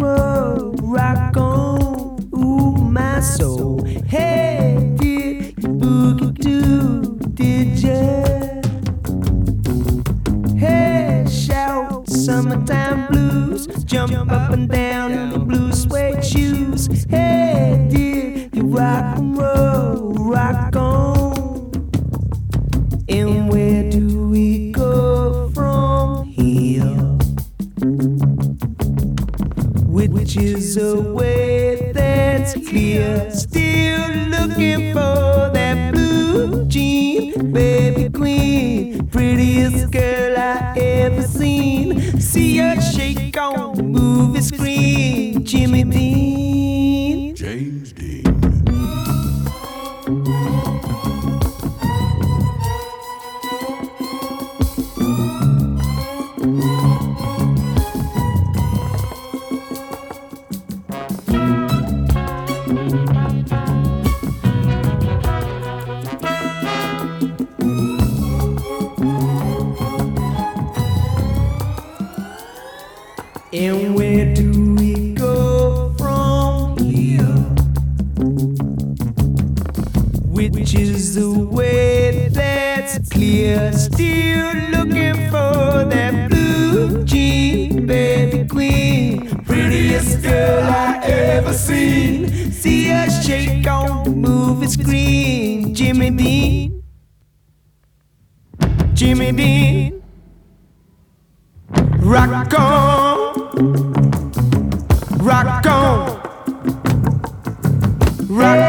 roll, rock on, ooh, my soul. Hey, did you boogie too? Did ya? Hey, shout summertime blues, jump up and down in the blue suede shoes. Hey, did you rock and roll, rock on? And where do we go from here? Which is a way that's clear. Still looking for that blue jean, baby queen, prettiest girl I ever seen. See her shake on the movie screen. Jimmy Dean, James Dean. and where do we go from here? Which is the way that's clear. Still looking for that blue jean, baby queen, prettiest girl I ever seen. See her shake on the movie screen. Jimmy Dean, Jimmy Dean, rock on, rock on, rock on.